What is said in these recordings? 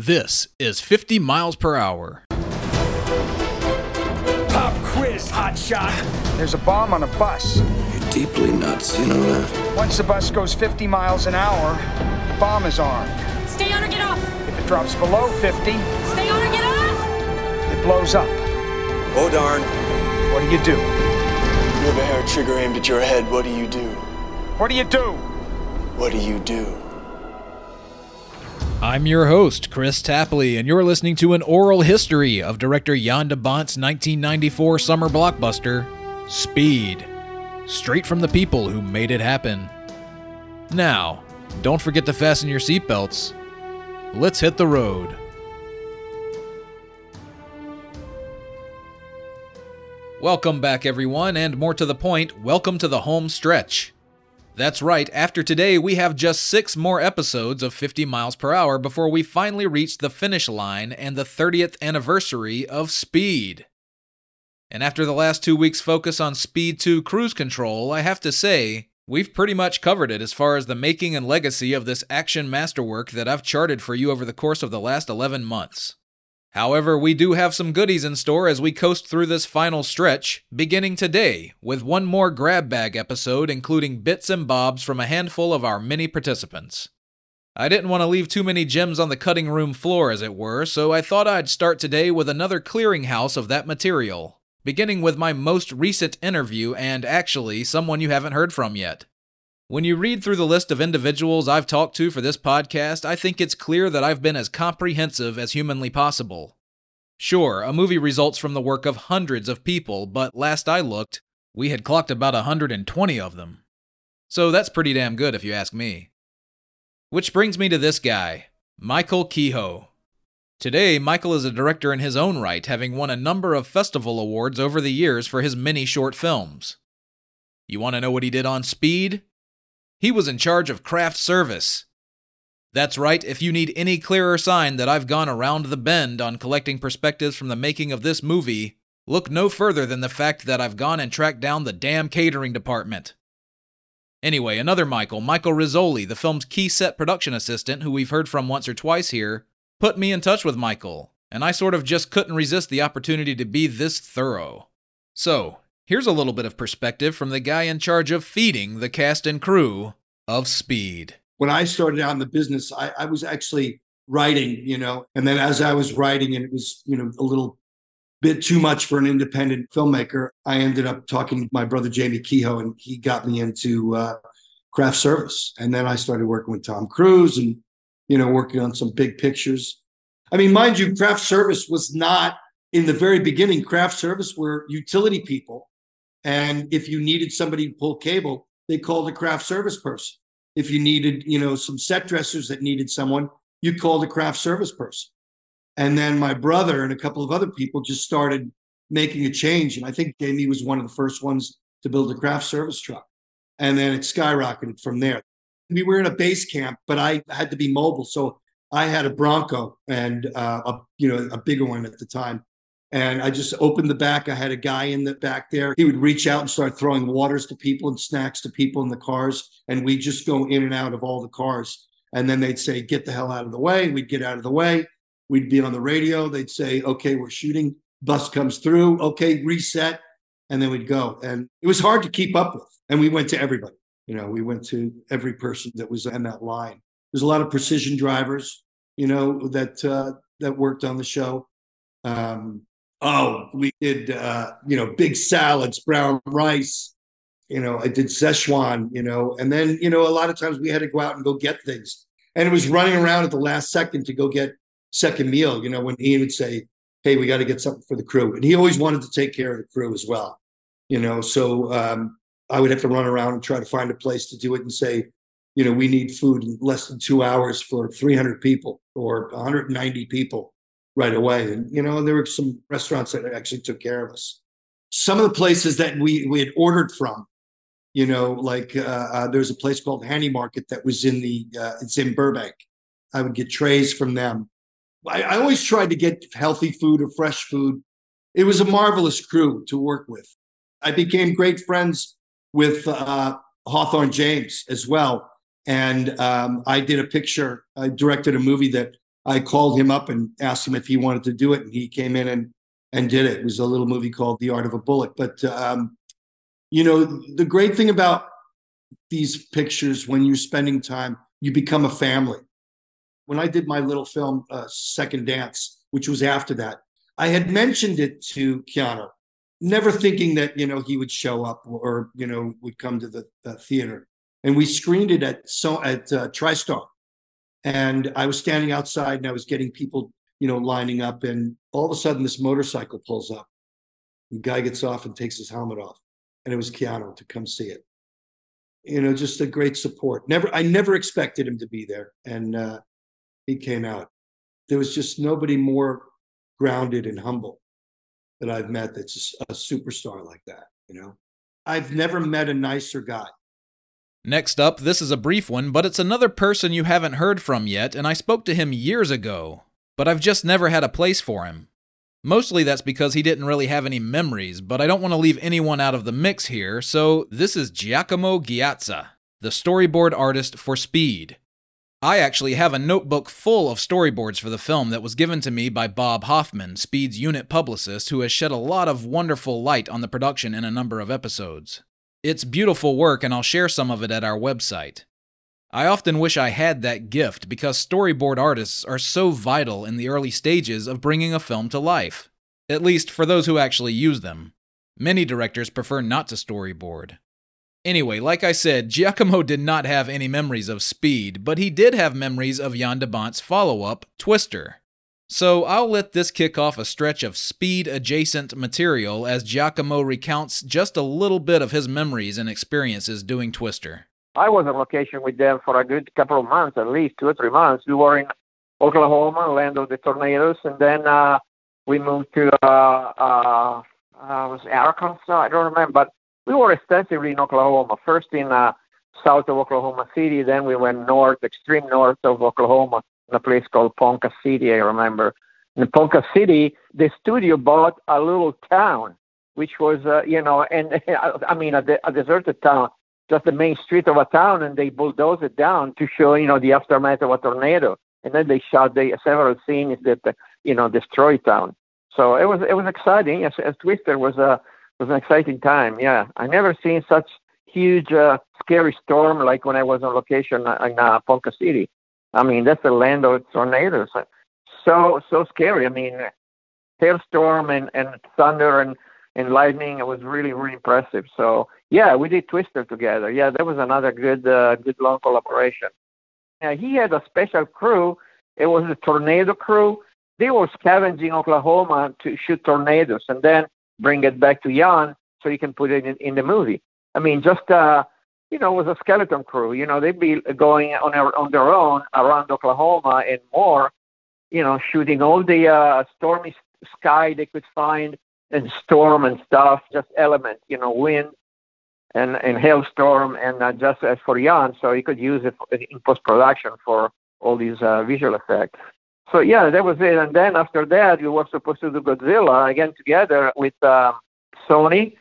This is 50 miles per hour. Pop quiz, hotshot. There's a bomb on a bus. You're deeply nuts, you know that? Once the bus goes 50 miles an hour, the bomb is armed. Stay on or get off. If it drops below 50, Stay on or get off. it blows up. Oh, darn. What do you do? You have a hair trigger aimed at your head. What do you do? What do you do? What do you do? I'm your host, Chris Tapley, and you're listening to an oral history of director Jan de Bont's 1994 summer blockbuster, Speed. Straight from the people who made it happen. Now, don't forget to fasten your seatbelts. Let's hit the road. Welcome back, everyone, and more to the point, welcome to the home stretch. That's right, after today, we have just 6 more episodes of 50 miles per hour before we finally reach the finish line and the 30th anniversary of Speed. And after the last 2 weeks' focus on Speed 2 Cruise Control, I have to say, we've pretty much covered it as far as the making and legacy of this action masterwork that I've charted for you over the course of the last 11 months. However, we do have some goodies in store as we coast through this final stretch, beginning today with one more grab bag episode including bits and bobs from a handful of our many participants. I didn't want to leave too many gems on the cutting room floor, as it were, so I thought I'd start today with another clearinghouse of that material, beginning with my most recent interview and actually someone you haven't heard from yet. When you read through the list of individuals I've talked to for this podcast, I think it's clear that I've been as comprehensive as humanly possible. Sure, a movie results from the work of hundreds of people, but last I looked, we had clocked about 120 of them. So that's pretty damn good if you ask me. Which brings me to this guy, Michael Kehoe. Today, Michael is a director in his own right, having won a number of festival awards over the years for his many short films. You want to know what he did on Speed? He was in charge of craft service. That's right, if you need any clearer sign that I've gone around the bend on collecting perspectives from the making of this movie, look no further than the fact that I've gone and tracked down the damn catering department. Anyway, another Michael Rizzoli, the film's key set production assistant who we've heard from once or twice here, put me in touch with Michael, and I sort of just couldn't resist the opportunity to be this thorough. So, here's a little bit of perspective from the guy in charge of feeding the cast and crew of Speed. When I started out in the business, I was actually writing, and then as I was writing and it was, a little bit too much for an independent filmmaker, I ended up talking to my brother, Jamie Kehoe, and he got me into craft service. And then I started working with Tom Cruise and, working on some big pictures. I mean, mind you, craft service was not in the very beginning. Craft service were utility people. And if you needed somebody to pull cable, they called a craft service person. If you needed, some set dressers that needed someone, you called a craft service person. And then my brother and a couple of other people just started making a change. And I think Jamie was one of the first ones to build a craft service truck. And then it skyrocketed from there. We were in a base camp, but I had to be mobile. So I had a Bronco and a bigger one at the time. And I just opened the back. I had a guy in the back there. He would reach out and start throwing waters to people and snacks to people in the cars. And we'd just go in and out of all the cars. And then they'd say, get the hell out of the way. We'd get out of the way. We'd be on the radio. They'd say, okay, we're shooting. Bus comes through. Okay, reset. And then we'd go. And it was hard to keep up with. And we went to everybody. We went to every person that was on that line. There's a lot of precision drivers, that worked on the show. We did, big salads, brown rice. I did Szechuan, and then, a lot of times we had to go out and go get things. And it was running around at the last second to go get second meal, when Ian would say, hey, we got to get something for the crew. And he always wanted to take care of the crew as well, so I would have to run around and try to find a place to do it and say, we need food in less than 2 hours for 300 people or 190 people. Right away. And, there were some restaurants that actually took care of us. Some of the places that we had ordered from, there's a place called Handy Market that was it's in Burbank. I would get trays from them. I always tried to get healthy food or fresh food. It was a marvelous crew to work with. I became great friends with Hawthorne James as well. And I did a picture. I directed a movie that I called him up and asked him if he wanted to do it, and he came in and did it. It was a little movie called The Art of a Bullet. But the great thing about these pictures, when you're spending time, you become a family. When I did my little film, Second Dance, which was after that, I had mentioned it to Keanu, never thinking that, he would show up or, would come to the theater. And we screened it at TriStar. And I was standing outside and I was getting people, lining up. And all of a sudden this motorcycle pulls up. The guy gets off and takes his helmet off. And it was Keanu to come see it. Just a great support. I never expected him to be there. And he came out. There was just nobody more grounded and humble that I've met that's a superstar like that, I've never met a nicer guy. Next up, this is a brief one, but it's another person you haven't heard from yet, and I spoke to him years ago, but I've just never had a place for him. Mostly that's because he didn't really have any memories, but I don't want to leave anyone out of the mix here, so this is Giacomo Ghiazza, the storyboard artist for Speed. I actually have a notebook full of storyboards for the film that was given to me by Bob Hoffman, Speed's unit publicist, who has shed a lot of wonderful light on the production in a number of episodes. It's beautiful work, and I'll share some of it at our website. I often wish I had that gift because storyboard artists are so vital in the early stages of bringing a film to life, at least for those who actually use them. Many directors prefer not to storyboard. Anyway, like I said, Giacomo did not have any memories of Speed, but he did have memories of Jan de Bont's follow-up, Twister. So I'll let this kick off a stretch of Speed-adjacent material as Giacomo recounts just a little bit of his memories and experiences doing Twister. I was on location with them for a good couple of months, at least 2 or 3 months. We were in Oklahoma, land of the tornadoes, and then we moved to was Arkansas, I don't remember, but we were extensively in Oklahoma, first in south of Oklahoma City, then we went north, extreme north of Oklahoma, in a place called Ponca City, I remember. In Ponca City, the studio bought a little town, which was, a deserted town, just the main street of a town, and they bulldozed it down to show, the aftermath of a tornado. And then they shot several scenes that, destroyed town. So it was exciting. As Twister was an exciting time. Yeah, I never seen such huge, scary storm like when I was on location in Ponca City. I mean, that's the land of tornadoes. So scary. I mean, hailstorm and thunder and lightning. It was really, really impressive. So yeah, we did Twister together. Yeah, that was another good long collaboration. He had a special crew. It was the tornado crew. They were scavenging Oklahoma to shoot tornadoes and then bring it back to Jan so he can put it in the movie. I mean, just, it was a skeleton crew. They'd be going on their own around Oklahoma and more, shooting all the stormy sky they could find and storm and stuff, just element, wind and hailstorm. And just as for Jan, so he could use it in post-production for all these visual effects. So yeah, that was it. And then after that, we were supposed to do Godzilla again together with Sony.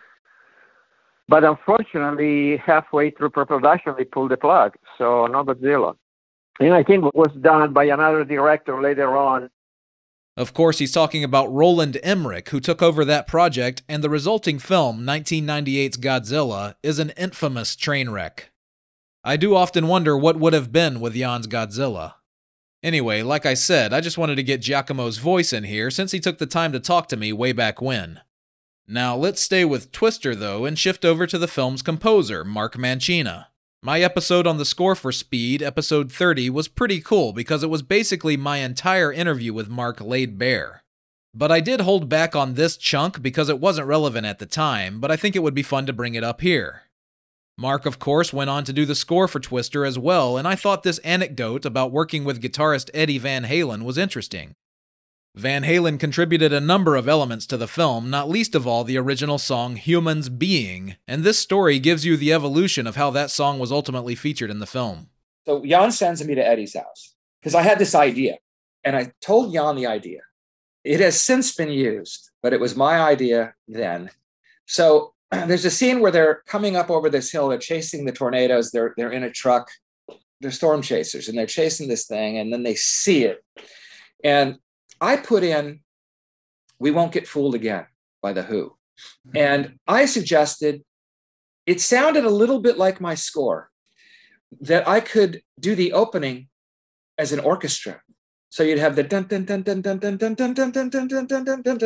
But unfortunately, halfway through pre-production, they pulled the plug. So no Godzilla. And I think it was done by another director later on. Of course, he's talking about Roland Emmerich, who took over that project, and the resulting film, 1998's Godzilla, is an infamous train wreck. I do often wonder what would have been with Jan's Godzilla. Anyway, like I said, I just wanted to get Giacomo's voice in here since he took the time to talk to me way back when. Now, let's stay with Twister, though, and shift over to the film's composer, Mark Mancina. My episode on the score for Speed, episode 30, was pretty cool because it was basically my entire interview with Mark laid bare. But I did hold back on this chunk because it wasn't relevant at the time, but I think it would be fun to bring it up here. Mark, of course, went on to do the score for Twister as well, and I thought this anecdote about working with guitarist Eddie Van Halen was interesting. Van Halen contributed a number of elements to the film, not least of all the original song Humans Being, and this story gives you the evolution of how that song was ultimately featured in the film. So Jan sends me to Eddie's house because I had this idea, and I told Jan the idea. It has since been used, but it was my idea then. So there's a scene where they're coming up over this hill, they're chasing the tornadoes, they're in a truck, they're storm chasers, and they're chasing this thing, and then they see it. And I put in We Won't Get Fooled Again by The Who. And I suggested, it sounded a little bit like my score, that I could do the opening as an orchestra. So you'd have the dun dun dun dun dun dun dun dun dun dun dun dun dun dun dun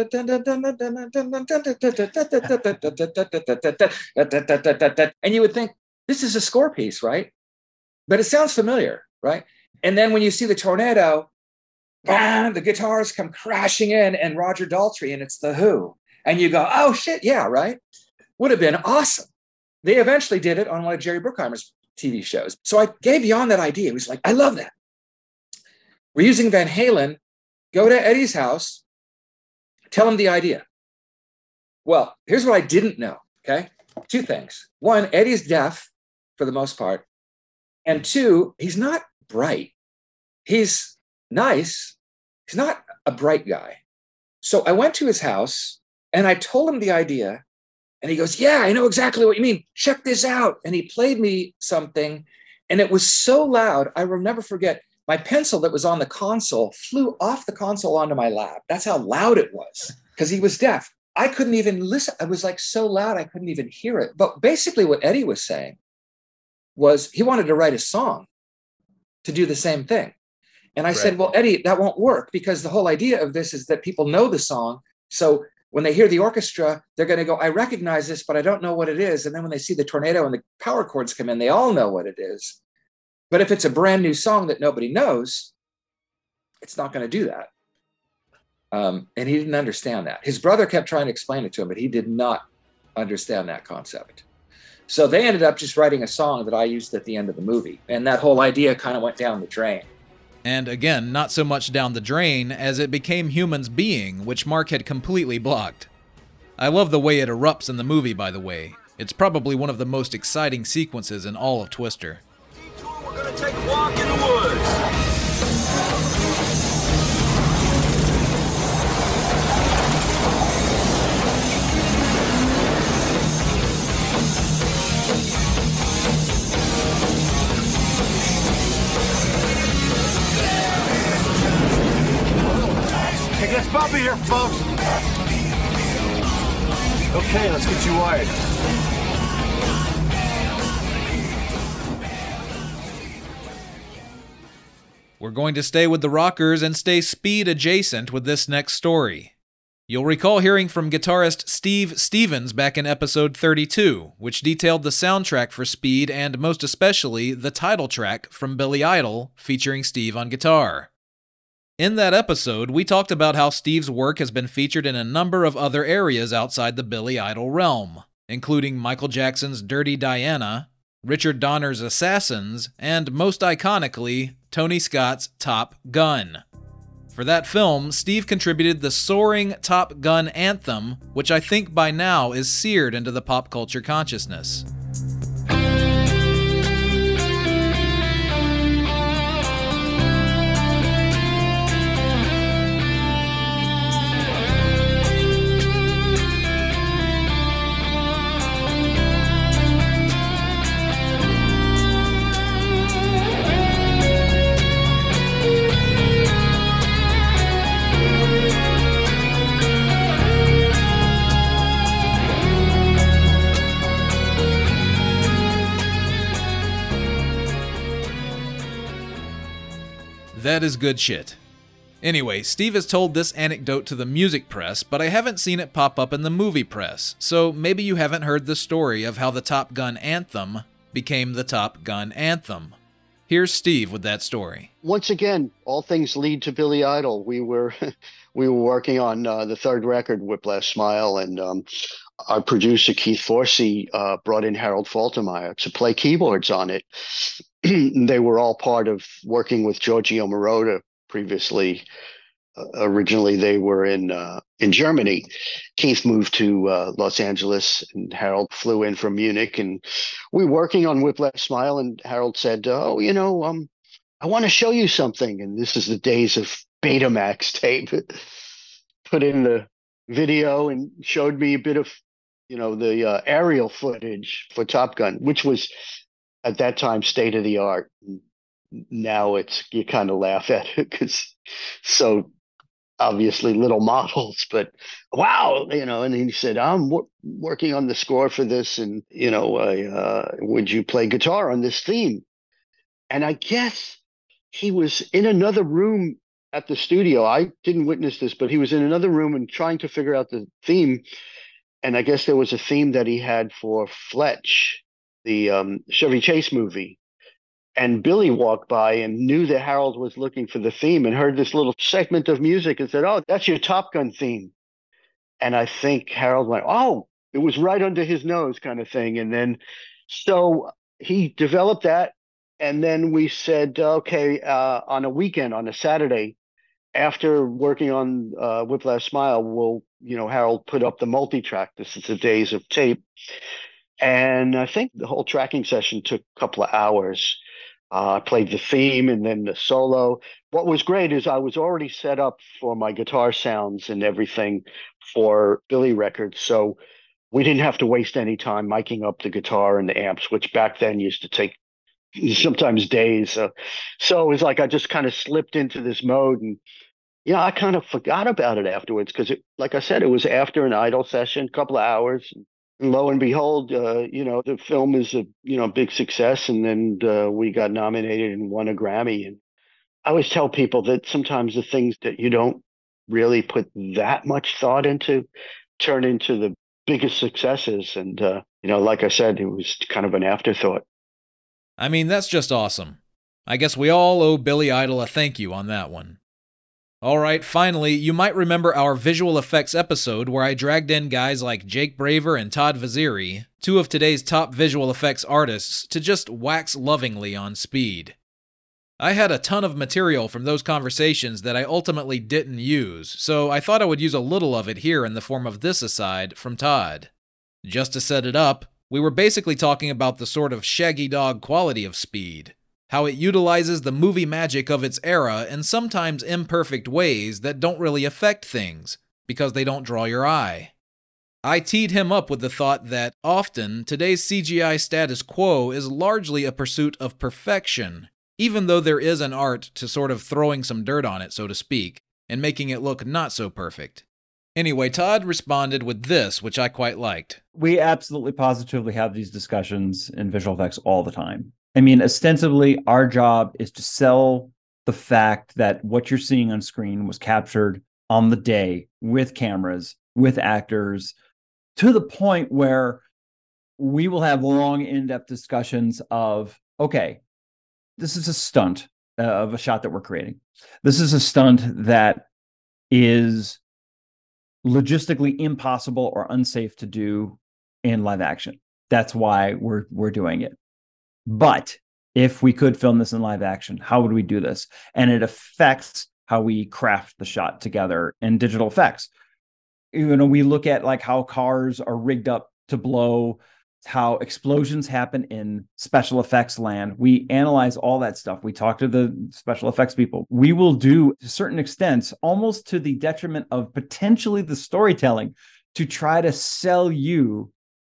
dun dun, and you would think this is a score piece, right? But it sounds familiar, right? And then when you see the tornado, bam, the guitars come crashing in and Roger Daltrey, and it's The Who. And you go, oh shit, yeah, right? Would have been awesome. They eventually did it on one of Jerry Bruckheimer's TV shows. So I gave Jan that idea. He was like, I love that. We're using Van Halen. Go to Eddie's house. Tell him the idea. Well, here's what I didn't know, okay? Two things. One, Eddie's deaf for the most part. And two, he's not bright. He's nice. He's not a bright guy. So I went to his house and I told him the idea. And he goes, yeah, I know exactly what you mean. Check this out. And he played me something. And it was so loud, I will never forget. My pencil that was on the console flew off the console onto my lap. That's how loud it was, because he was deaf. I couldn't even listen. It was like so loud, I couldn't even hear it. But basically what Eddie was saying was he wanted to write a song to do the same thing. And I said, well, Eddie, that won't work, because the whole idea of this is that people know the song. So when they hear the orchestra, they're going to go, I recognize this, but I don't know what it is. And then when they see the tornado and the power chords come in, they all know what it is. But if it's a brand new song that nobody knows, it's not going to do that. And he didn't understand that. His brother kept trying to explain it to him, but he did not understand that concept. So they ended up just writing a song that I used at the end of the movie. And that whole idea kind of went down the drain. And again, not so much down the drain as it became Humans Being, which Mark had completely blocked. I love the way it erupts in the movie, by the way. It's probably one of the most exciting sequences in all of Twister. We're gonna take a walk in the woods. It gets bumpy here, folks. Okay, let's get you wired. We're going to stay with the rockers and stay Speed adjacent with this next story. You'll recall hearing from guitarist Steve Stevens back in episode 32, which detailed the soundtrack for Speed and most especially the title track from Billy Idol featuring Steve on guitar. In that episode, we talked about how Steve's work has been featured in a number of other areas outside the Billy Idol realm, including Michael Jackson's Dirty Diana, Richard Donner's Assassins, and most iconically, Tony Scott's Top Gun. For that film, Steve contributed the soaring Top Gun anthem, which I think by now is seared into the pop culture consciousness. That is good shit. Anyway, Steve has told this anecdote to the music press, but I haven't seen it pop up in the movie press, so maybe you haven't heard the story of how the Top Gun anthem became the Top Gun anthem. Here's Steve with that story. Once again, all things lead to Billy Idol. We were working on the third record, Whiplash Smile, and our producer Keith Forsey brought in Harold Faltermeyer to play keyboards on it. They were all part of working with Giorgio Moroder previously. Originally, they were in Germany. Keith moved to Los Angeles, and Harold flew in from Munich. And we were working on Whiplash Smile, and Harold said, "Oh, I want to show you something." And this is the days of Betamax tape. Put in the video and showed me a bit of, the aerial footage for Top Gun, which was at that time state of the art. now you kind of laugh at it because so obviously little models, but wow, and then he said, I'm working on the score for this, and would you play guitar on this theme? And I guess he was in another room at the studio. I didn't witness this, but he was in another room and trying to figure out the theme. And I guess there was a theme that he had for Fletch, the Chevy Chase movie. And Billy walked by and knew that Harold was looking for the theme and heard this little segment of music and said, oh, that's your Top Gun theme. And I think Harold went, oh, it was right under his nose kind of thing. And then so he developed that. And then we said, okay, on a weekend, on a Saturday, after working on Whiplash Smile, Harold put up the multi-track. This is the days of tape. And I think the whole tracking session took a couple of hours. I played the theme and then the solo. What was great is I was already set up for my guitar sounds and everything for Billy records. So we didn't have to waste any time miking up the guitar and the amps, which back then used to take sometimes days. So it was like I just kind of slipped into this mode, and I kind of forgot about it afterwards because, like I said, it was after an Idol session, a couple of hours. And lo and behold, the film is a big success, and then we got nominated and won a Grammy. And I always tell people that sometimes the things that you don't really put that much thought into turn into the biggest successes. And like I said, it was kind of an afterthought. I mean, that's just awesome. I guess we all owe Billy Idol a thank you on that one. All right, finally, you might remember our visual effects episode where I dragged in guys like Jake Braver and Todd Vaziri, two of today's top visual effects artists, to just wax lovingly on Speed. I had a ton of material from those conversations that I ultimately didn't use, so I thought I would use a little of it here in the form of this aside from Todd. Just to set it up, we were basically talking about the sort of shaggy dog quality of Speed, how it utilizes the movie magic of its era in sometimes imperfect ways that don't really affect things, because they don't draw your eye. I teed him up with the thought that often today's CGI status quo is largely a pursuit of perfection, even though there is an art to sort of throwing some dirt on it, so to speak, and making it look not so perfect. Anyway, Todd responded with this, which I quite liked. We absolutely positively have these discussions in visual effects all the time. I mean, ostensibly, our job is to sell the fact that what you're seeing on screen was captured on the day with cameras, with actors, to the point where we will have long, in-depth discussions of, okay, this is a stunt of a shot that we're creating. This is a stunt that is logistically impossible or unsafe to do in live action. That's why we're doing it. But if we could film this in live action, how would we do this? And it affects how we craft the shot together in digital effects. We look at like how cars are rigged up to blow, how explosions happen in special effects land. We analyze all that stuff. We talk to the special effects people. We will do, to certain extents, almost to the detriment of potentially the storytelling, to try to sell you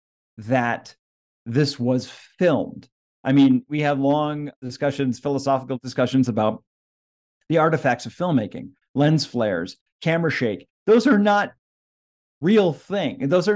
that this was filmed. I mean, we have long discussions, philosophical discussions about the artifacts of filmmaking, lens flares, camera shake. Those are not real thing. Those are,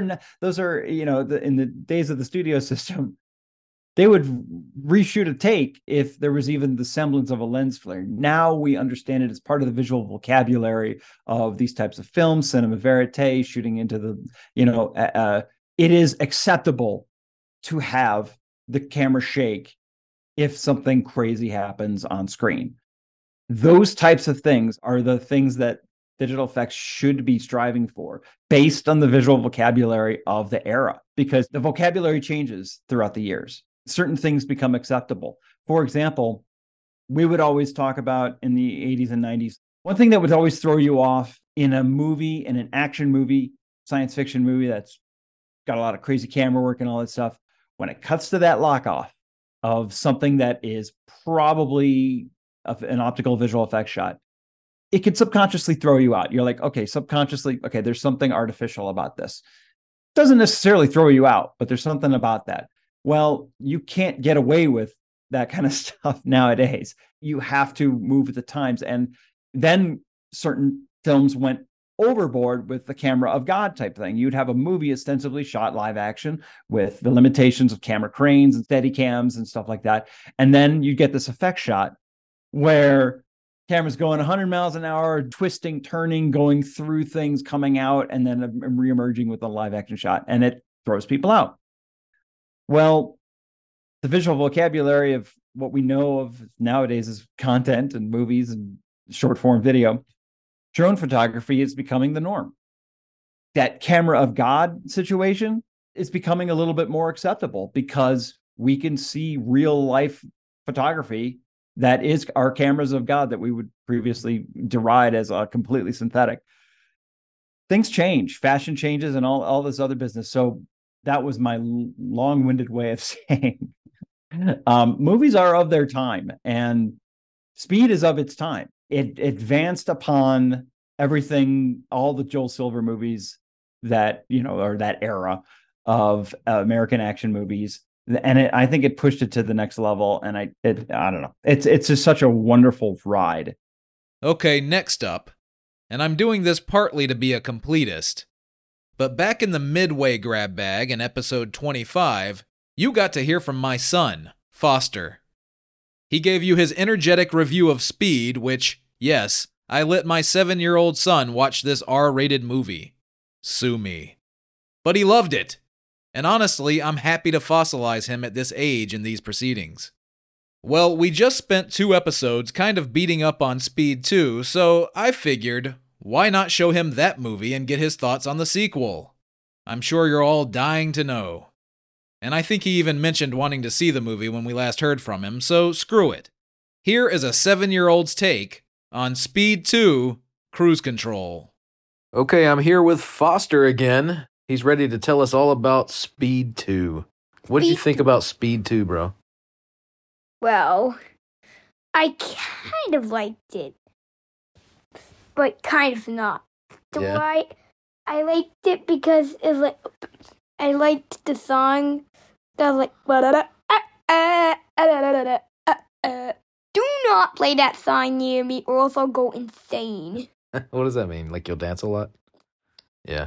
in the days of the studio system, they would reshoot a take if there was even the semblance of a lens flare. Now we understand it as part of the visual vocabulary of these types of films, cinema verite, shooting into the, it is acceptable to have the camera shake if something crazy happens on screen. Those types of things are the things that digital effects should be striving for based on the visual vocabulary of the era, because the vocabulary changes throughout the years. Certain things become acceptable. For example, we would always talk about in the 80s and 90s, one thing that would always throw you off in a movie, in an action movie, science fiction movie that's got a lot of crazy camera work and all that stuff, when it cuts to that lock off of something that is probably an optical visual effects shot, it could subconsciously throw you out. You're like, okay, subconsciously, okay, there's something artificial about this. Doesn't necessarily throw you out, but there's something about that. Well, you can't get away with that kind of stuff nowadays. You have to move with the times. And then certain films went overboard with the camera of God type thing. You'd have a movie ostensibly shot live action with the limitations of camera cranes and steady cams and stuff like that. And then you get this effect shot where camera's going 100 miles an hour, twisting, turning, going through things, coming out, and then reemerging with a live action shot. And it throws people out. Well, the visual vocabulary of what we know of nowadays is content and movies and short form video. Drone photography is becoming the norm. That camera of God situation is becoming a little bit more acceptable because we can see real life photography that is our cameras of God that we would previously deride as a completely synthetic. Things change, fashion changes, and all this other business. So that was my long-winded way of saying movies are of their time, and Speed is of its time. It advanced upon everything, all the Joel Silver movies that, or that era of American action movies. And I think it pushed it to the next level. And I don't know. It's just such a wonderful ride. Okay, next up, and I'm doing this partly to be a completist, but back in the Midway grab bag in episode 25, you got to hear from my son, Foster. He gave you his energetic review of Speed, which, yes, I let my 7-year-old son watch this R-rated movie. Sue me. But he loved it. And honestly, I'm happy to fossilize him at this age in these proceedings. Well, we just spent 2 episodes kind of beating up on Speed 2, so I figured, why not show him that movie and get his thoughts on the sequel? I'm sure you're all dying to know. And I think he even mentioned wanting to see the movie when we last heard from him, so screw it. Here is a 7-year-old's take on Speed 2 Cruise Control. Okay, I'm here with Foster again. He's ready to tell us all about Speed 2. What did you think about Speed 2, bro? Well, I kind of liked it, but kind of not. Why I liked it because I liked the song. Do not play that song near me or else I'll go insane. What does that mean? Like you'll dance a lot? Yeah.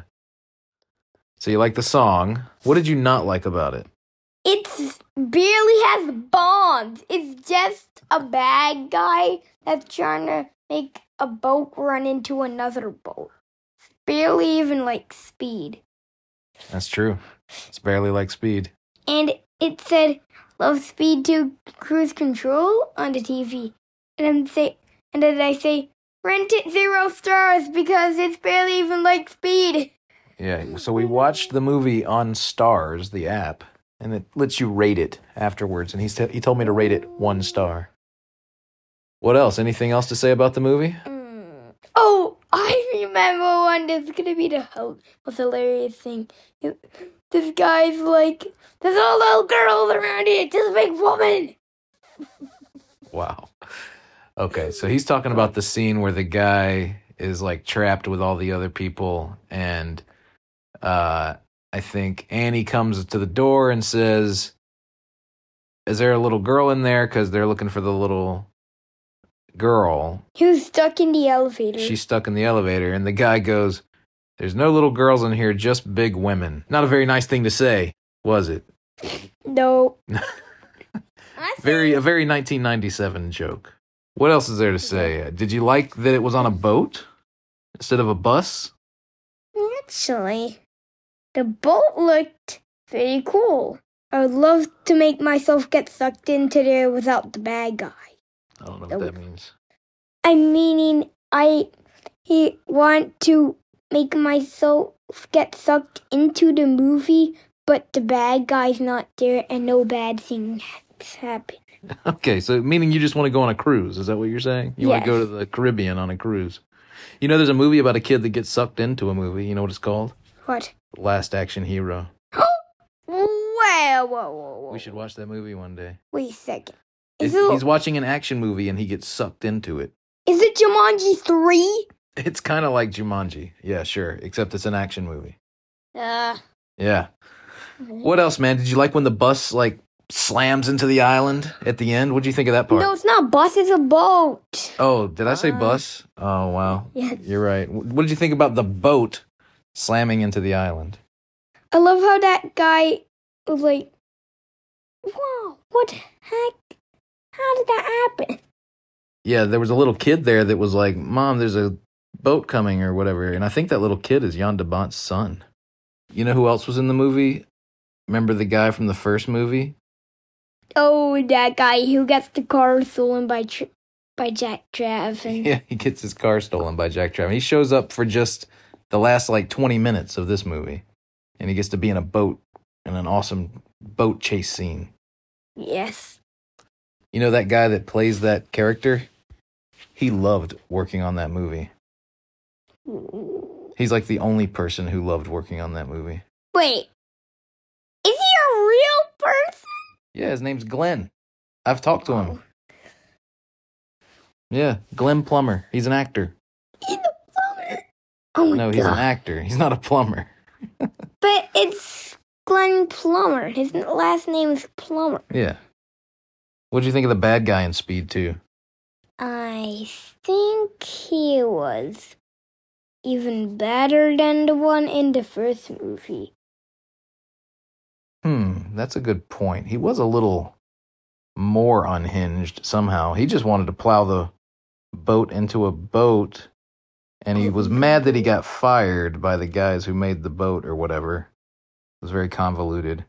So you like the song. What did you not like about it? It barely has bombs. It's just a bad guy that's trying to make a boat run into another boat. It's barely even like Speed. That's true. It's barely like Speed. And it said, "Love Speed 2 Cruise Control" on the TV. And then I say, rent it 0 stars because it's barely even like Speed. Yeah, so we watched the movie on Stars, the app, and it lets you rate it afterwards. And he told me to rate it 1 star. What else? Anything else to say about the movie? Oh, I remember one that's going to be the most hilarious thing. This guy's like, there's all little girls around here, just a big woman. Wow. Okay, so he's talking about the scene where the guy is like trapped with all the other people, and I think Annie comes to the door and says, "Is there a little girl in there?" Because they're looking for the little girl. Who's stuck in the elevator. She's stuck in the elevator, and the guy goes, "There's no little girls in here, just big women." Not a very nice thing to say, was it? No. A very 1997 joke. What else is there to say? Did you like that it was on a boat instead of a bus? Actually, the boat looked very cool. I would love to make myself get sucked into there without the bad guy. I don't know what that means. I'm meaning he want to make myself get sucked into the movie, but the bad guy's not there and no bad things happen. Okay, so meaning you just want to go on a cruise. Is that what you're saying? You want to go to the Caribbean on a cruise. You know, there's a movie about a kid that gets sucked into a movie. You know what it's called? What? Last Action Hero. Whoa. We should watch that movie one day. Wait a second. He's watching an action movie and he gets sucked into it. Is it Jumanji 3? It's kind of like Jumanji. Yeah, sure. Except it's an action movie. Yeah. What else, man? Did you like when the bus, slams into the island at the end. What'd you think of that part? No, it's not bus, it's a boat. Oh, did I say bus? Oh, wow. Yes. You're right. What did you think about the boat slamming into the island? I love how that guy was like, wow, what the heck? How did that happen? Yeah, there was a little kid there that was like, Mom, there's a boat coming or whatever. And I think that little kid is Jan de Bont's son. You know who else was in the movie? Remember the guy from the first movie? Oh, that guy who gets the car stolen by Jack Traven. Yeah, he gets his car stolen by Jack Traven. He shows up for just the last 20 minutes of this movie. And he gets to be in a boat in an awesome boat chase scene. Yes. You know that guy that plays that character? He loved working on that movie. He's like the only person who loved working on that movie. Wait, is he a real person? Yeah, his name's Glenn. I've talked to him. Yeah, Glenn Plummer. He's an actor. He's a plumber. Oh my No, God. he's an actor. He's not a plumber. But it's Glenn Plummer. His last name is Plummer. Yeah. What did you think of the bad guy in Speed 2? I think he was even better than the one in the first movie. That's a good point. He was a little more unhinged somehow. He just wanted to plow the boat into a boat, and he was mad that he got fired by the guys who made the boat or whatever. It was very convoluted.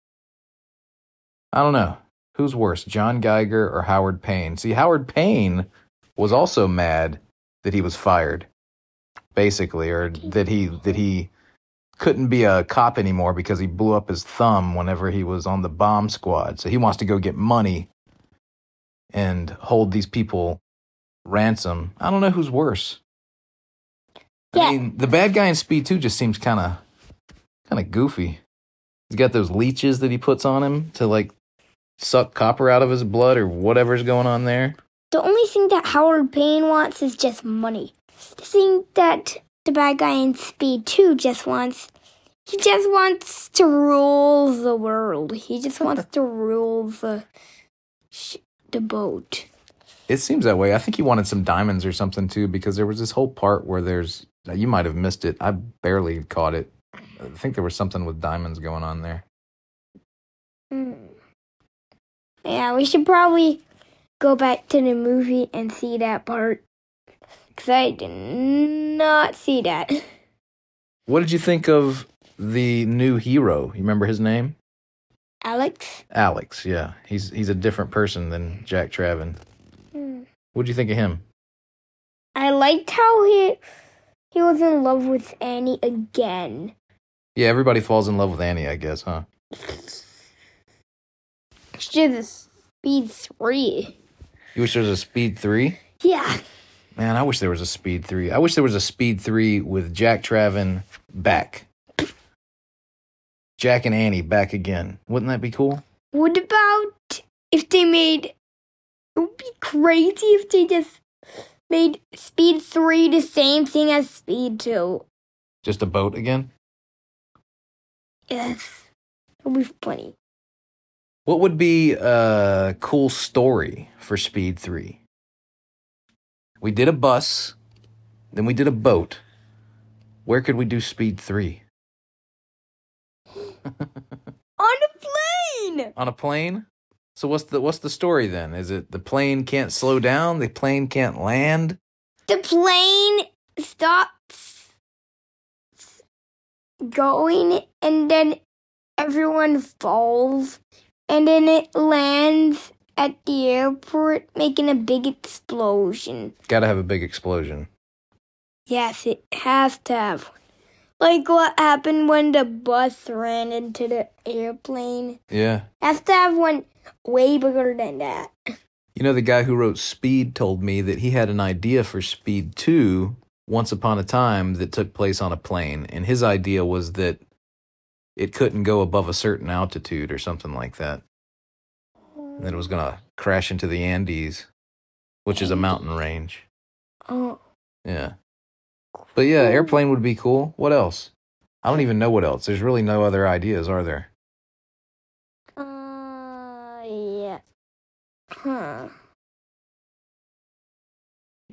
I don't know. Who's worse, John Geiger or Howard Payne? See, Howard Payne was also mad that he was fired, basically, or that he couldn't be a cop anymore because he blew up his thumb whenever he was on the bomb squad. So he wants to go get money and hold these people ransom. I don't know who's worse. I mean, the bad guy in Speed 2 just seems kind of goofy. He's got those leeches that he puts on him to suck copper out of his blood or whatever's going on there. The only thing that Howard Payne wants is just money. The thing that the bad guy in Speed 2 just wants to rule the world. He just wants to rule the boat. It seems that way. I think he wanted some diamonds or something too, because there was this whole part where you might have missed it. I barely caught it. I think there was something with diamonds going on there. Yeah, we should probably go back to the movie and see that part. Because I did not see that. What did you think of the new hero? You remember his name? Alex? Alex, yeah. He's a different person than Jack Traven. What did you think of him? I liked how he was in love with Annie again. Yeah, everybody falls in love with Annie, I guess, huh? She's a Speed 3. You wish there was a Speed 3? Yeah. Man, I wish there was a Speed 3. I wish there was a Speed 3 with Jack Traven back. Jack and Annie back again. Wouldn't that be cool? What about if they made... It would be crazy if they just made Speed 3 the same thing as Speed 2. Just a boat again? Yes. It would be funny. What would be a cool story for Speed 3? We did a bus, then we did a boat. Where could we do Speed 3? On a plane! On a plane? So what's the story then? Is it the plane can't slow down? The plane can't land? The plane stops going, and then everyone falls, and then it lands at the airport, making a big explosion. Gotta have a big explosion. Yes, it has to have. Like what happened when the bus ran into the airplane. Yeah. Has to have one way bigger than that. You know, the guy who wrote Speed told me that he had an idea for Speed 2 once upon a time that took place on a plane. And his idea was that it couldn't go above a certain altitude or something like that. And then it was going to crash into the Andes, which is a mountain range. Oh. Yeah. But yeah, airplane would be cool. What else? I don't even know what else. There's really no other ideas, are there?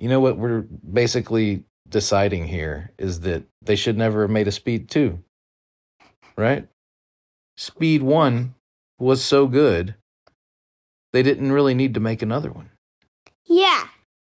You know what we're basically deciding here is that they should never have made a Speed 2, right? Speed 1 was so good, they didn't really need to make another one. Yeah.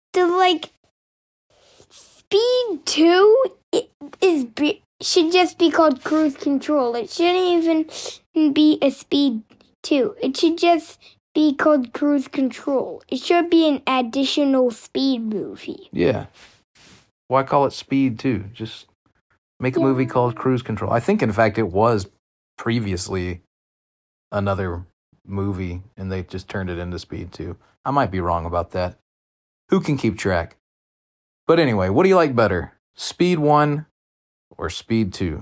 Speed 2 should just be called Cruise Control. It shouldn't even be a Speed 2. It should just be called Cruise Control. It should be an additional Speed movie. Yeah. Why call it Speed 2? Just make a movie called Cruise Control. I think, in fact, it was previously another movie, and they just turned it into Speed 2. I might be wrong about that. Who can keep track? But anyway, what do you like better? Speed 1 or Speed 2?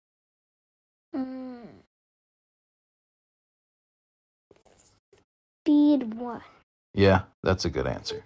Speed 1. Yeah, that's a good answer.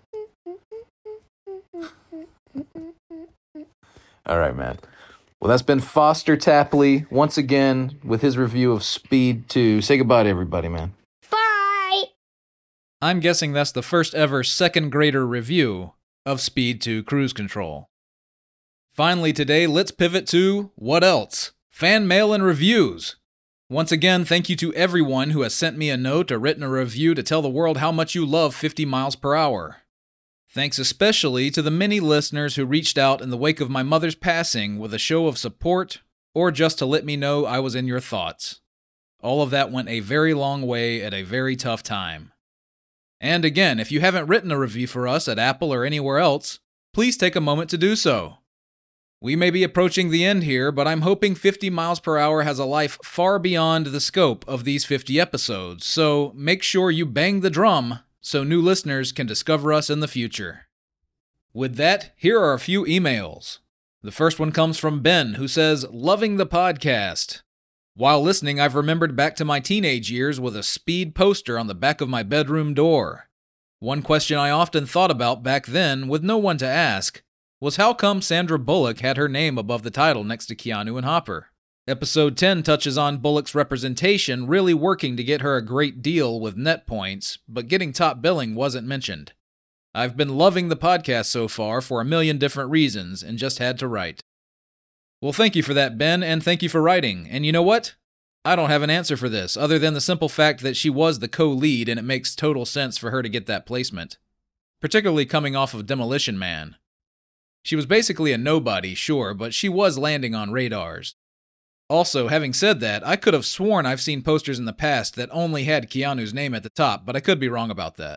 All right, man. Well, that's been Foster Tapley once again with his review of Speed 2. Say goodbye to everybody, man. Bye! I'm guessing that's the first ever second grader review of Speed 2 Cruise Control. Finally today, let's pivot to what else? Fan mail and reviews. Once again, thank you to everyone who has sent me a note or written a review to tell the world how much you love 50 miles per hour. Thanks especially to the many listeners who reached out in the wake of my mother's passing with a show of support or just to let me know I was in your thoughts. All of that went a very long way at a very tough time. And again, if you haven't written a review for us at Apple or anywhere else, please take a moment to do so. We may be approaching the end here, but I'm hoping 50 miles per hour has a life far beyond the scope of these 50 episodes, so make sure you bang the drum so new listeners can discover us in the future. With that, here are a few emails. The first one comes from Ben, who says, "Loving the podcast. While listening, I've remembered back to my teenage years with a Speed poster on the back of my bedroom door. One question I often thought about back then, with no one to ask, was how come Sandra Bullock had her name above the title next to Keanu and Hopper? Episode 10 touches on Bullock's representation really working to get her a great deal with net points, but getting top billing wasn't mentioned. I've been loving the podcast so far for a million different reasons and just had to write." Well, thank you for that, Ben, and thank you for writing. And you know what? I don't have an answer for this, other than the simple fact that she was the co-lead and it makes total sense for her to get that placement. Particularly coming off of Demolition Man. She was basically a nobody, sure, but she was landing on radars. Also, having said that, I could have sworn I've seen posters in the past that only had Keanu's name at the top, but I could be wrong about that.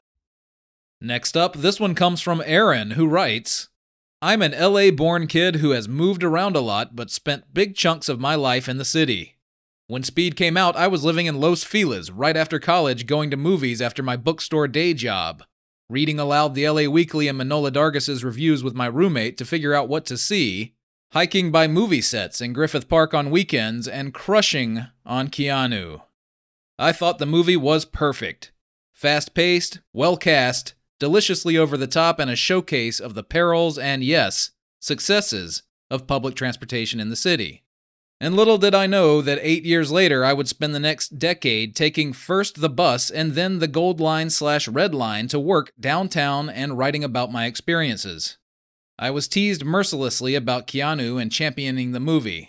Next up, this one comes from Aaron, who writes, "I'm an LA-born kid who has moved around a lot, but spent big chunks of my life in the city. When Speed came out, I was living in Los Feliz right after college, going to movies after my bookstore day job, reading aloud the LA Weekly and Manola Dargis's reviews with my roommate to figure out what to see, hiking by movie sets in Griffith Park on weekends, and crushing on Keanu. I thought the movie was perfect. Fast-paced, well-cast, deliciously over the top, and a showcase of the perils and, yes, successes of public transportation in the city. And little did I know that 8 years later I would spend the next decade taking first the bus and then the Gold Line/Red Line to work downtown and writing about my experiences. I was teased mercilessly about Keanu and championing the movie.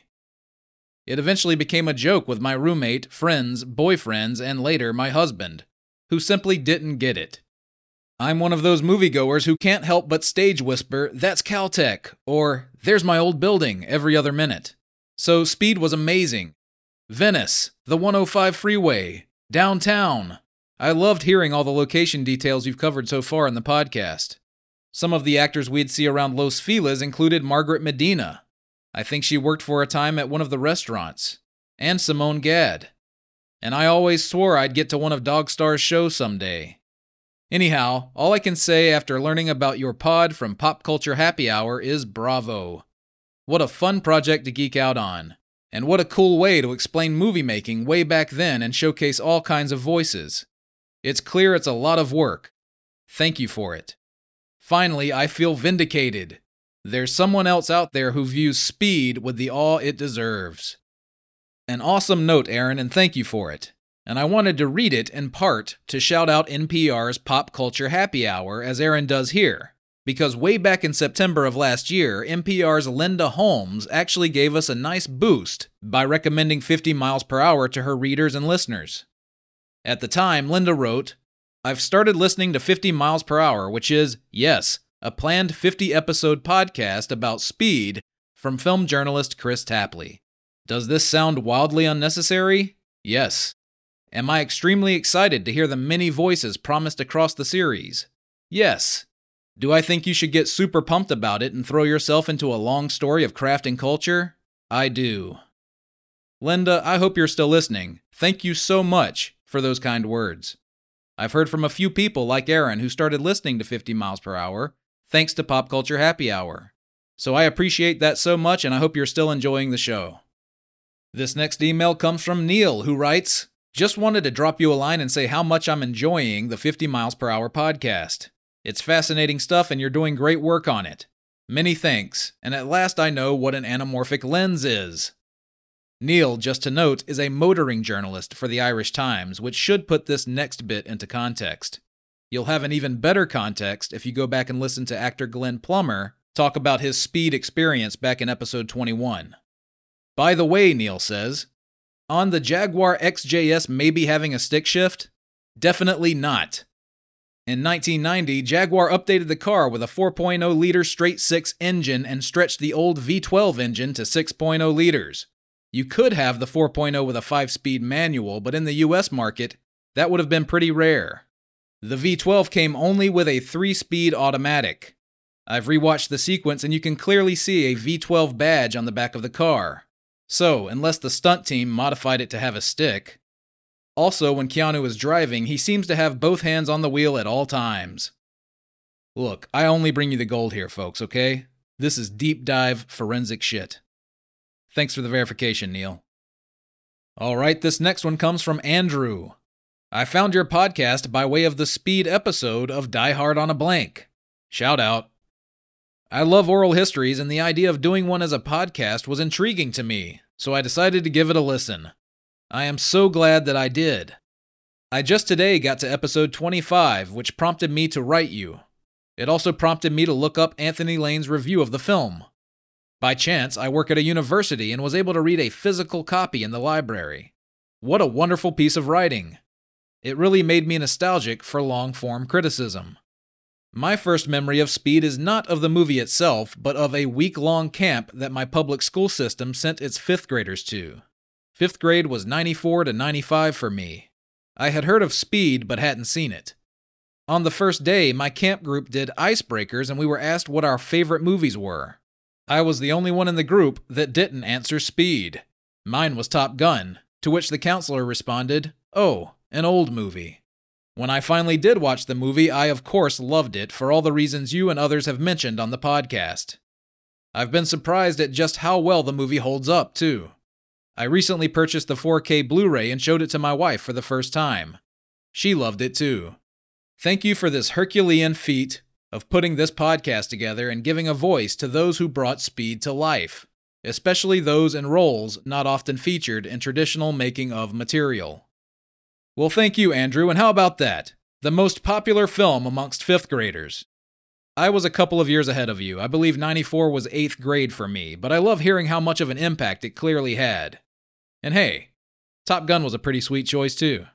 It eventually became a joke with my roommate, friends, boyfriends, and later my husband, who simply didn't get it. I'm one of those moviegoers who can't help but stage whisper, 'That's Caltech,' or 'There's my old building,' every other minute. So Speed was amazing. Venice, the 105 freeway, downtown. I loved hearing all the location details you've covered so far in the podcast. Some of the actors we'd see around Los Feliz included Margaret Medina. I think she worked for a time at one of the restaurants. And Simone Gad. And I always swore I'd get to one of Dogstar's shows someday. Anyhow, all I can say after learning about your pod from Pop Culture Happy Hour is bravo. What a fun project to geek out on. And what a cool way to explain movie making way back then and showcase all kinds of voices. It's clear it's a lot of work. Thank you for it. Finally, I feel vindicated. There's someone else out there who views Speed with the awe it deserves. An awesome note, Aaron, and thank you for it. And I wanted to read it in part to shout out NPR's Pop Culture Happy Hour, as Aaron does here. because way back in September of last year, NPR's Linda Holmes actually gave us a nice boost by recommending 50 miles per hour to her readers and listeners. At the time, Linda wrote, "I've started listening to 50 miles per hour, which is, yes, a planned 50-episode podcast about speed from film journalist Chris Tapley. Does this sound wildly unnecessary? Yes. Am I extremely excited to hear the many voices promised across the series? Yes. Do I think you should get super pumped about it and throw yourself into a long story of craft and culture? I do." Linda, I hope you're still listening. Thank you so much for those kind words. I've heard from a few people like Aaron who started listening to 50 miles per hour thanks to Pop Culture Happy Hour. So I appreciate that so much, and I hope you're still enjoying the show. This next email comes from Neil, who writes, "Just wanted to drop you a line and say how much I'm enjoying the 50 miles per hour podcast. It's fascinating stuff and you're doing great work on it. Many thanks, and at last I know what an anamorphic lens is." Neil, just to note, is a motoring journalist for the Irish Times, which should put this next bit into context. You'll have an even better context if you go back and listen to actor Glenn Plummer talk about his speed experience back in episode 21. By the way, Neil says, on the Jaguar XJS maybe having a stick shift? Definitely not. In 1990, Jaguar updated the car with a 4.0-liter straight-six engine and stretched the old V12 engine to 6.0 liters. You could have the 4.0 with a 5-speed manual, but in the US market, that would have been pretty rare. The V12 came only with a 3-speed automatic. I've rewatched the sequence and you can clearly see a V12 badge on the back of the car. So, unless the stunt team modified it to have a stick. Also, when Keanu is driving, he seems to have both hands on the wheel at all times. Look, I only bring you the gold here, folks, okay? This is deep dive forensic shit. Thanks for the verification, Neil. Alright, this next one comes from Andrew. I found your podcast by way of the speed episode of Die Hard on a Blank. Shout out. I love oral histories, and the idea of doing one as a podcast was intriguing to me, so I decided to give it a listen. I am so glad that I did. I just today got to episode 25, which prompted me to write you. It also prompted me to look up Anthony Lane's review of the film. By chance, I work at a university and was able to read a physical copy in the library. What a wonderful piece of writing. It really made me nostalgic for long-form criticism. My first memory of Speed is not of the movie itself, but of a week-long camp that my public school system sent its 5th graders to. 5th grade was 94 to 95 for me. I had heard of Speed, but hadn't seen it. On the first day, my camp group did icebreakers and we were asked what our favorite movies were. I was the only one in the group that didn't answer Speed. Mine was Top Gun, to which the counselor responded, "Oh, an old movie." When I finally did watch the movie, I of course loved it for all the reasons you and others have mentioned on the podcast. I've been surprised at just how well the movie holds up, too. I recently purchased the 4K Blu-ray and showed it to my wife for the first time. She loved it, too. Thank you for this Herculean feat of putting this podcast together and giving a voice to those who brought Speed to life, especially those in roles not often featured in traditional making-of material. Well, thank you, Andrew, and how about that? The most popular film amongst 5th graders. I was a couple of years ahead of you. I believe 94 was 8th grade for me, but I love hearing how much of an impact it clearly had. And hey, Top Gun was a pretty sweet choice too.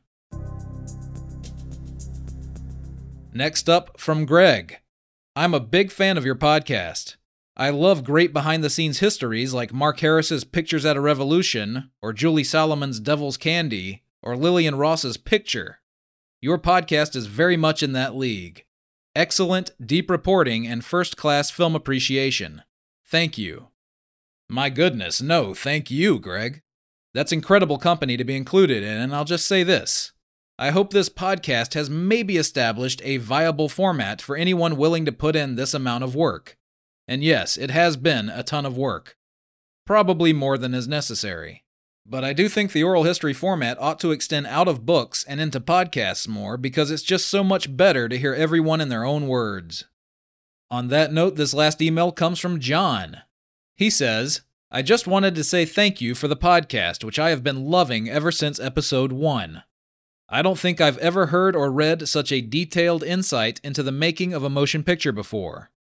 Next up, from Greg. I'm a big fan of your podcast. I love great behind-the-scenes histories like Mark Harris's Pictures at a Revolution, or Julie Salomon's Devil's Candy, or Lillian Ross's Picture. Your podcast is very much in that league. Excellent, deep reporting, and first-class film appreciation. Thank you. My goodness, no, thank you, Greg. That's incredible company to be included in, and I'll just say this. I hope this podcast has maybe established a viable format for anyone willing to put in this amount of work. And yes, it has been a ton of work. Probably more than is necessary. But I do think the oral history format ought to extend out of books and into podcasts more because it's just so much better to hear everyone in their own words. On that note, this last email comes from John. He says, I just wanted to say thank you for the podcast, which I have been loving ever since episode 1. I don't think I've ever heard or read such a detailed insight into the making of a motion picture before.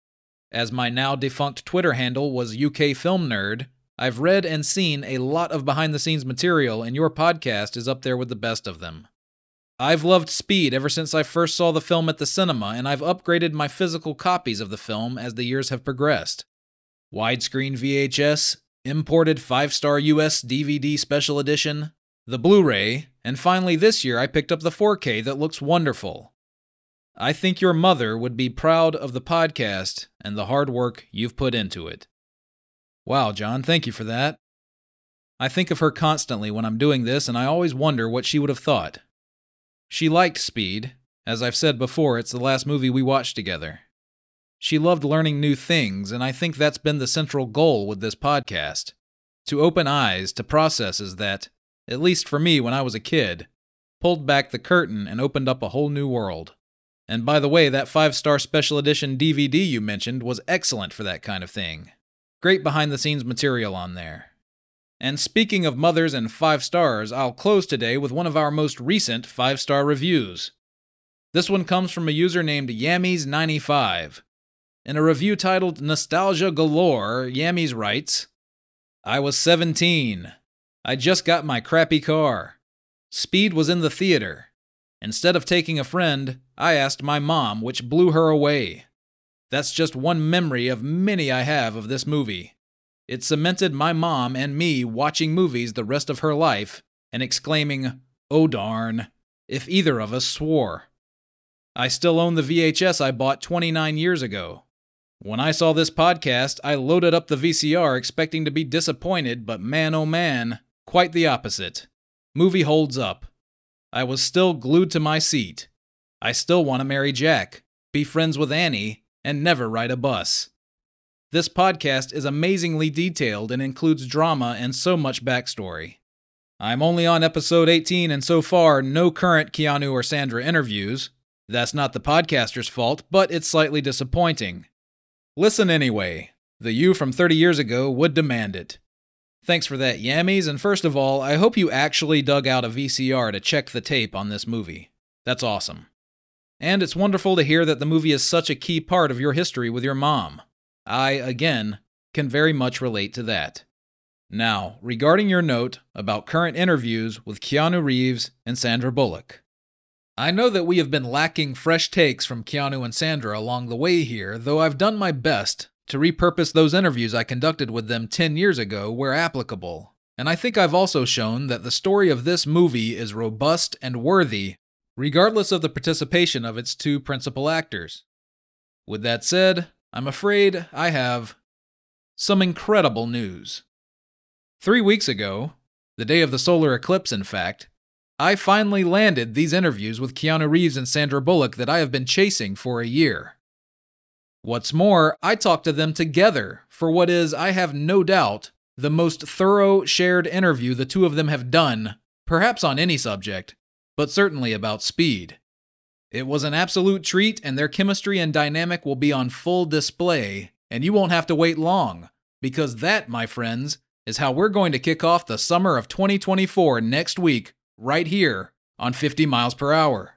As my now defunct Twitter handle was UK Film Nerd, I've read and seen a lot of behind-the-scenes material, and your podcast is up there with the best of them. I've loved Speed ever since I first saw the film at the cinema, and I've upgraded my physical copies of the film as the years have progressed. Widescreen VHS, imported 5-star US DVD Special Edition, the Blu-ray, and finally this year I picked up the 4K that looks wonderful. I think your mother would be proud of the podcast and the hard work you've put into it. Wow, John, thank you for that. I think of her constantly when I'm doing this, and I always wonder what she would have thought. She liked Speed. As I've said before, it's the last movie we watched together. She loved learning new things, and I think that's been the central goal with this podcast. To open eyes to processes that, at least for me when I was a kid, pulled back the curtain and opened up a whole new world. And by the way, that 5-star special edition DVD you mentioned was excellent for that kind of thing. Great behind-the-scenes material on there. And speaking of mothers and 5 stars, I'll close today with one of our most recent 5-star reviews. This one comes from a user named Yammies95. In a review titled Nostalgia Galore, Yammies writes, I was 17. I just got my crappy car. Speed was in the theater. Instead of taking a friend, I asked my mom, which blew her away. That's just one memory of many I have of this movie. It cemented my mom and me watching movies the rest of her life and exclaiming, "Oh darn," if either of us swore. I still own the VHS I bought 29 years ago. When I saw this podcast, I loaded up the VCR expecting to be disappointed, but man oh man, quite the opposite. Movie holds up. I was still glued to my seat. I still want to marry Jack, be friends with Annie, and never ride a bus. This podcast is amazingly detailed and includes drama and so much backstory. I'm only on episode 18 and so far no current Keanu or Sandra interviews. That's not the podcaster's fault, but it's slightly disappointing. Listen anyway. The you from 30 years ago would demand it. Thanks for that, Yammies, and first of all, I hope you actually dug out a VCR to check the tape on this movie. That's awesome. And it's wonderful to hear that the movie is such a key part of your history with your mom. I, again, can very much relate to that. Now, regarding your note about current interviews with Keanu Reeves and Sandra Bullock. I know that we have been lacking fresh takes from Keanu and Sandra along the way here, though I've done my best to repurpose those interviews I conducted with them 10 years ago where applicable. And I think I've also shown that the story of this movie is robust and worthy, regardless of the participation of its 2 principal actors. With that said, I'm afraid I have some incredible news. 3 weeks ago, the day of the solar eclipse in fact, I finally landed these interviews with Keanu Reeves and Sandra Bullock that I have been chasing for a year. What's more, I talked to them together for what is, I have no doubt, the most thorough shared interview the 2 of them have done, perhaps on any subject, but certainly about Speed. It was an absolute treat, and their chemistry and dynamic will be on full display, and you won't have to wait long, because that, my friends, is how we're going to kick off the summer of 2024 next week, right here on 50 miles per hour.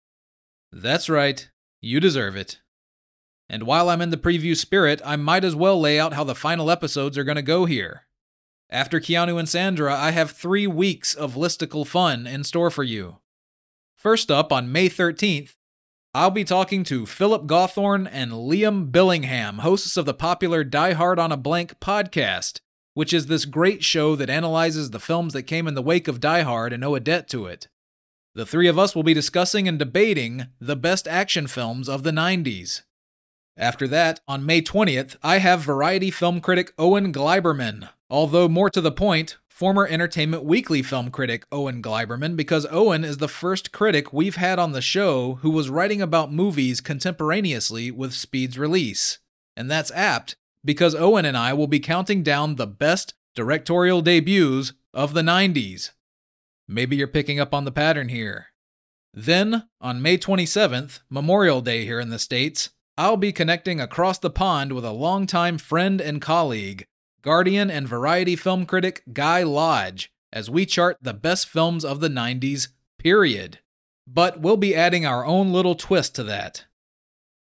That's right, you deserve it. And while I'm in the preview spirit, I might as well lay out how the final episodes are going to go here. After Keanu and Sandra, I have 3 weeks of listicle fun in store for you. First up, on May 13th, I'll be talking to Philip Gawthorne and Liam Billingham, hosts of the popular Die Hard on a Blank podcast, which is this great show that analyzes the films that came in the wake of Die Hard and owe a debt to it. The 3 of us will be discussing and debating the best action films of the 90s. After that, on May 20th, I have Variety film critic Owen Gleiberman, although more to the point, former Entertainment Weekly film critic Owen Gleiberman, because Owen is the first critic we've had on the show who was writing about movies contemporaneously with Speed's release. And that's apt, because Owen and I will be counting down the best directorial debuts of the 90s. Maybe you're picking up on the pattern here. Then, on May 27th, Memorial Day here in the States, I'll be connecting across the pond with a longtime friend and colleague, Guardian and Variety film critic Guy Lodge, as we chart the best films of the 90s, period. But we'll be adding our own little twist to that.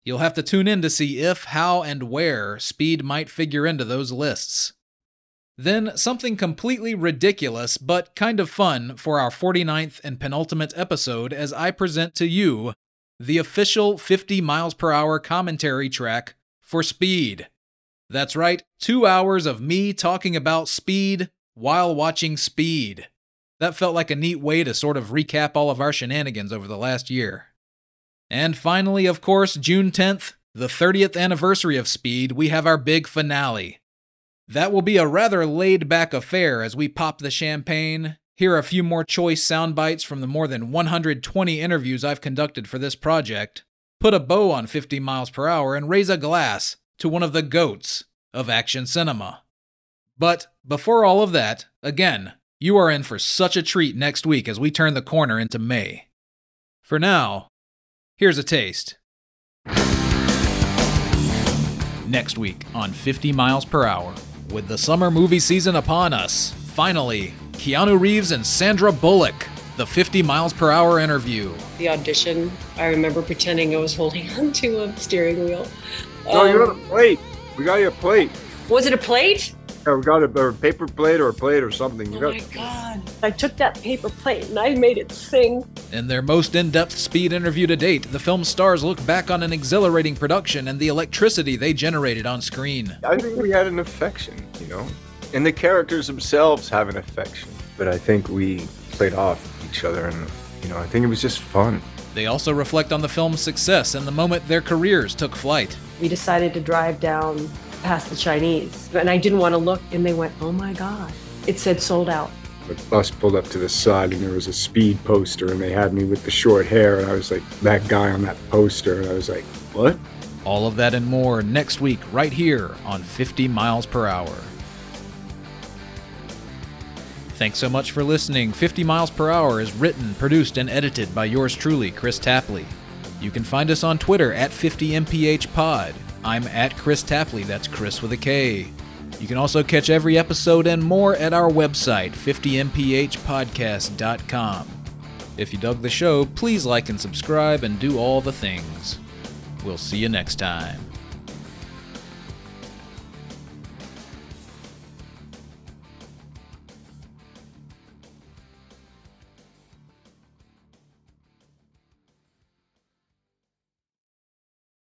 You'll have to tune in to see if, how, and where speed might figure into those lists. Then, something completely ridiculous but kind of fun for our 49th and penultimate episode as I present to you the official 50 miles per hour commentary track for Speed. That's right, 2 hours of me talking about speed while watching Speed. That felt like a neat way to sort of recap all of our shenanigans over the last year. And finally, of course, June 10th, the 30th anniversary of Speed, we have our big finale. That will be a rather laid-back affair as we pop the champagne, hear a few more choice sound bites from the more than 120 interviews I've conducted for this project, put a bow on 50 miles per hour, and raise a glass to one of the GOATs of action cinema. But before all of that, again, you are in for such a treat next week as we turn the corner into May. For now, here's a taste. Next week on 50 miles per hour, with the summer movie season upon us, finally, Keanu Reeves and Sandra Bullock, the 50 miles per hour interview. The audition, I remember pretending I was holding onto a steering wheel. No, you're on a plate. We got you a plate. Was it a plate? Yeah, we got a paper plate or a plate or something. Oh my God. I took that paper plate and I made it sing. In their most in-depth Speed interview to date, the film stars look back on an exhilarating production and the electricity they generated on screen. I think we had an affection, you know? And the characters themselves have an affection. But I think we played off each other and, you know, I think it was just fun. They also reflect on the film's success and the moment their careers took flight. We decided to drive down past the Chinese, and I didn't want to look, and they went, oh my God. It said sold out. The bus pulled up to the side, and there was a Speed poster, and they had me with the short hair, and I was like, that guy on that poster, and I was like, what? All of that and more next week, right here on 50 miles per hour. Thanks so much for listening. 50 miles per hour is written, produced, and edited by yours truly, Chris Tapley. You can find us on Twitter at 50mphpod. I'm at Chris Tapley, that's Chris with a K. You can also catch every episode and more at our website, 50mphpodcast.com. If you dug the show, please like and subscribe and do all the things. We'll see you next time.